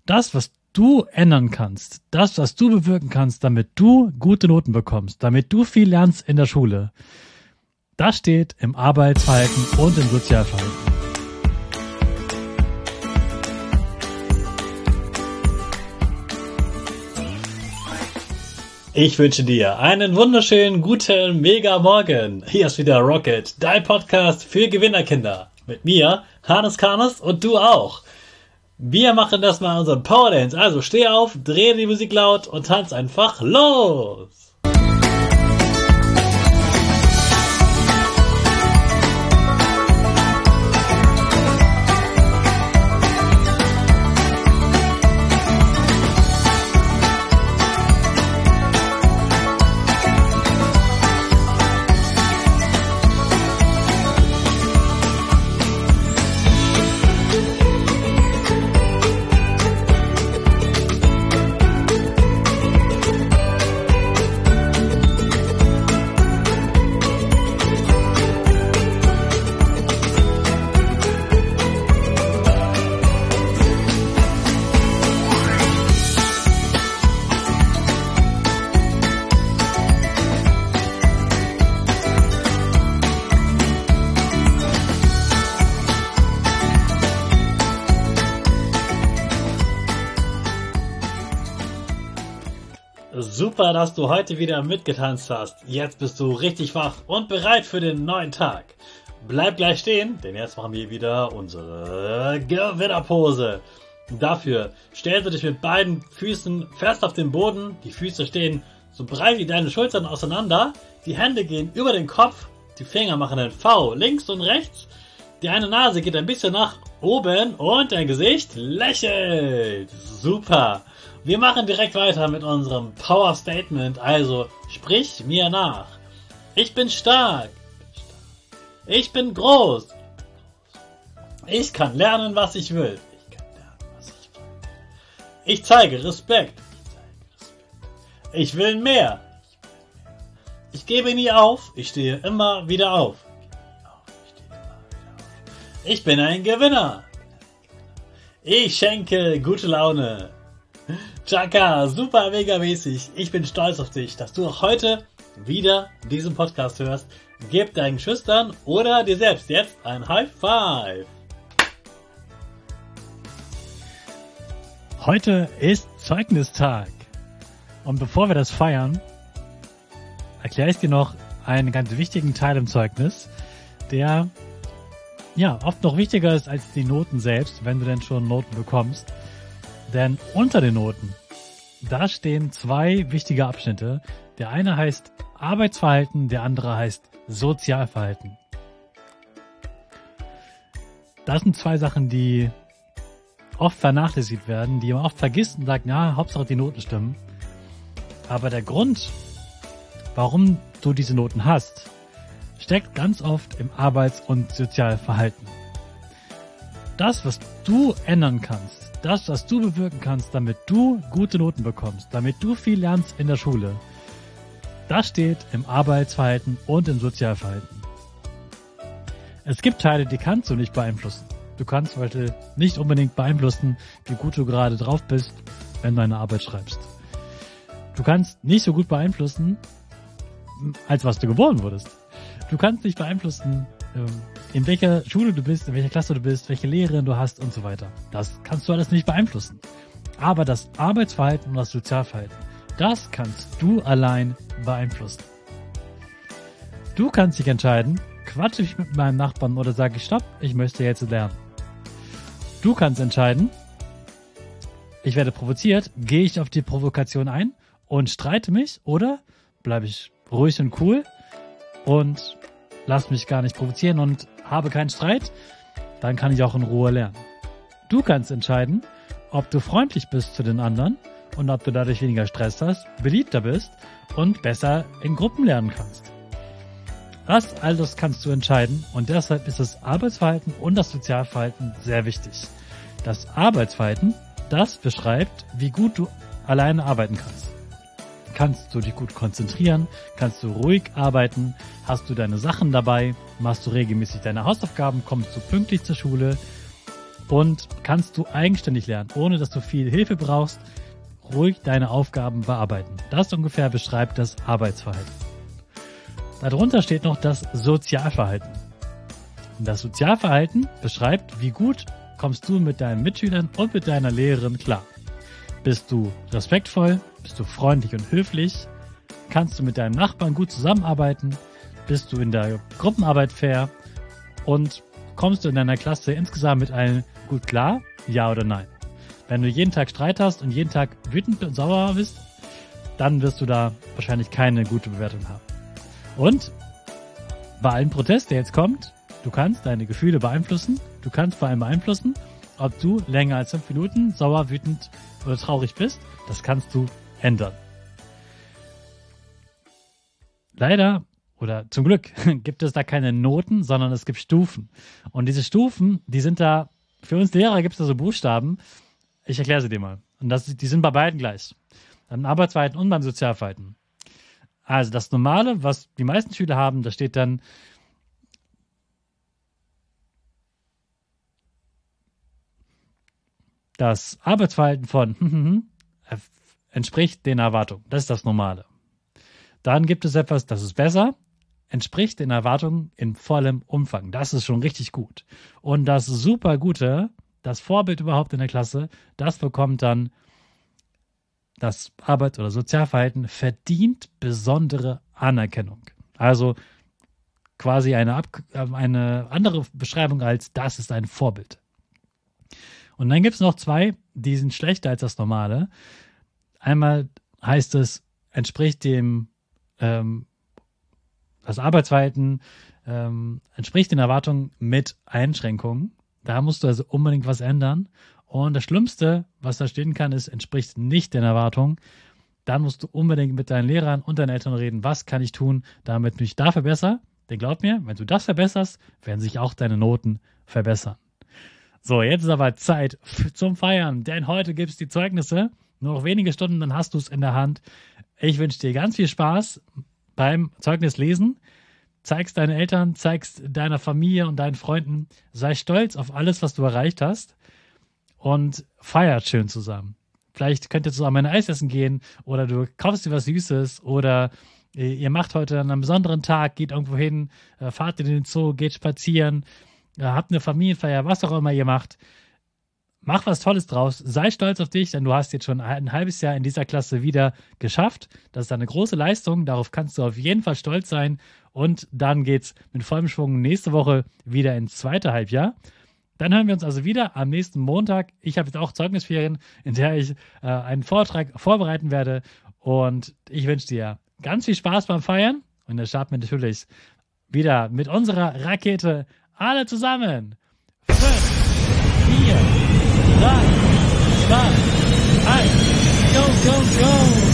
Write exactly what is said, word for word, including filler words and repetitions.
Das, was du ändern kannst, das, was du bewirken kannst, damit du gute Noten bekommst, damit du viel lernst in der Schule, das steht im Arbeitsverhalten und im Sozialverhalten. Ich wünsche dir einen wunderschönen, guten, mega Morgen. Hier ist wieder Rocket, dein Podcast für Gewinnerkinder. Mit mir, Hannes Karnes, und du auch. Wir machen das mal unseren Power Dance. Also steh auf, dreh die Musik laut und tanz einfach los. Super, dass du heute wieder mitgetanzt hast. Jetzt bist du richtig wach und bereit für den neuen Tag. Bleib gleich stehen, denn jetzt machen wir wieder unsere Gewinnerpose. Dafür stellst du dich mit beiden Füßen fest auf den Boden. Die Füße stehen so breit wie deine Schultern auseinander. Die Hände gehen über den Kopf. Die Finger machen ein V links und rechts. Die eine Nase geht ein bisschen nach oben und dein Gesicht lächelt. Super. Wir machen direkt weiter mit unserem Power Statement, also sprich mir nach. Ich bin stark. Ich bin groß. Ich kann lernen, was ich will. Ich kann lernen, was ich will. Ich zeige Respekt. Ich will mehr. Ich gebe nie auf. Ich stehe immer wieder auf. Ich bin ein Gewinner. Ich schenke gute Laune. Chaka, super mega mäßig. Ich bin stolz auf dich, dass du auch heute wieder diesen Podcast hörst. Gib deinen Schüchtern oder dir selbst jetzt ein High Five. Heute ist Zeugnistag. Und bevor wir das feiern, erkläre ich dir noch einen ganz wichtigen Teil im Zeugnis, der ja oft noch wichtiger ist als die Noten selbst, wenn du denn schon Noten bekommst. Denn unter den Noten, da stehen zwei wichtige Abschnitte. Der eine heißt Arbeitsverhalten, der andere heißt Sozialverhalten. Das sind zwei Sachen, die oft vernachlässigt werden, die man oft vergisst und sagt, ja, Hauptsache die Noten stimmen. Aber der Grund, warum du diese Noten hast, steckt ganz oft im Arbeits- und Sozialverhalten. Das, was du ändern kannst, das, was du bewirken kannst, damit du gute Noten bekommst, damit du viel lernst in der Schule, das steht im Arbeitsverhalten und im Sozialverhalten. Es gibt Teile, die kannst du nicht beeinflussen. Du kannst heute nicht unbedingt beeinflussen, wie gut du gerade drauf bist, wenn du eine Arbeit schreibst. Du kannst nicht so gut beeinflussen, als was du geboren wurdest. Du kannst nicht beeinflussen, in welcher Schule du bist, in welcher Klasse du bist, welche Lehrerin du hast und so weiter. Das kannst du alles nicht beeinflussen. Aber das Arbeitsverhalten und das Sozialverhalten, das kannst du allein beeinflussen. Du kannst dich entscheiden, quatsche ich mit meinem Nachbarn oder sage ich stopp, ich möchte jetzt lernen. Du kannst entscheiden, ich werde provoziert, gehe ich auf die Provokation ein und streite mich oder bleibe ich ruhig und cool und lass mich gar nicht provozieren und habe keinen Streit, dann kann ich auch in Ruhe lernen. Du kannst entscheiden, ob du freundlich bist zu den anderen und ob du dadurch weniger Stress hast, beliebter bist und besser in Gruppen lernen kannst. Das alles kannst du entscheiden und deshalb ist das Arbeitsverhalten und das Sozialverhalten sehr wichtig. Das Arbeitsverhalten, das beschreibt, wie gut du alleine arbeiten kannst. Kannst du dich gut konzentrieren? Kannst du ruhig arbeiten? Hast du deine Sachen dabei? Machst du regelmäßig deine Hausaufgaben? Kommst du pünktlich zur Schule? und kannst du eigenständig lernen, ohne dass du viel Hilfe brauchst, ruhig deine Aufgaben bearbeiten. Das ungefähr beschreibt das Arbeitsverhalten. Darunter steht noch das Sozialverhalten. Und das Sozialverhalten beschreibt, wie gut kommst du mit deinen Mitschülern und mit deiner Lehrerin klar. Bist du respektvoll? Bist du freundlich und höflich? Kannst du mit deinem Nachbarn gut zusammenarbeiten? Bist du in der Gruppenarbeit fair? Und kommst du in deiner Klasse insgesamt mit allen gut klar? Ja oder nein? Wenn du jeden Tag Streit hast und jeden Tag wütend und sauer bist, dann wirst du da wahrscheinlich keine gute Bewertung haben. Und bei allem Protest, der jetzt kommt, du kannst deine Gefühle beeinflussen. Du kannst vor allem beeinflussen, ob du länger als fünf Minuten sauer, wütend oder traurig bist. Das kannst du ändern. Leider oder zum Glück gibt es da keine Noten, sondern es gibt Stufen. Und diese Stufen, die sind da, für uns Lehrer gibt es da so Buchstaben. Ich erkläre sie dir mal. Und das, die sind bei beiden gleich. Beim Arbeitsverhalten und beim Sozialverhalten. Also das Normale, was die meisten Schüler haben, da steht dann das Arbeitsverhalten von entspricht den Erwartungen. Das ist das Normale. Dann gibt es etwas, das ist besser, entspricht den Erwartungen in vollem Umfang. Das ist schon richtig gut. Und das super Gute, das Vorbild überhaupt in der Klasse, das bekommt dann das Arbeits- oder Sozialverhalten verdient besondere Anerkennung. Also quasi eine, Ab- eine andere Beschreibung als das ist ein Vorbild. Und dann gibt es noch zwei, die sind schlechter als das Normale. Einmal heißt es, entspricht dem, ähm, das Arbeitsverhalten ähm, entspricht den Erwartungen mit Einschränkungen. Da musst du also unbedingt was ändern. Und das Schlimmste, was da stehen kann, ist, entspricht nicht den Erwartungen. Dann musst du unbedingt mit deinen Lehrern und deinen Eltern reden, was kann ich tun, damit ich mich da verbessere. Denn glaub mir, wenn du das verbesserst, werden sich auch deine Noten verbessern. So, jetzt ist aber Zeit zum Feiern, denn heute gibt es die Zeugnisse. Nur noch wenige Stunden, dann hast du es in der Hand. Ich wünsche dir ganz viel Spaß beim Zeugnislesen. Zeig's deinen Eltern, zeig's deiner Familie und deinen Freunden. Sei stolz auf alles, was du erreicht hast und feiert schön zusammen. Vielleicht könnt ihr zusammen ein Eis essen gehen oder du kaufst dir was Süßes oder ihr macht heute an einem besonderen Tag, geht irgendwo hin, fahrt in den Zoo, geht spazieren, habt eine Familienfeier, was auch immer ihr macht. Mach was Tolles draus, sei stolz auf dich, denn du hast jetzt schon ein halbes Jahr in dieser Klasse wieder geschafft. Das ist eine große Leistung, darauf kannst du auf jeden Fall stolz sein. Und dann geht's mit vollem Schwung nächste Woche wieder ins zweite Halbjahr. Dann hören wir uns also wieder am nächsten Montag. Ich habe jetzt auch Zeugnisferien, in der ich äh, einen Vortrag vorbereiten werde. Und ich wünsche dir ganz viel Spaß beim Feiern. Und dann starten wir natürlich wieder mit unserer Rakete alle zusammen. Fünf, vier, drei, zwei, eins, go, go, go!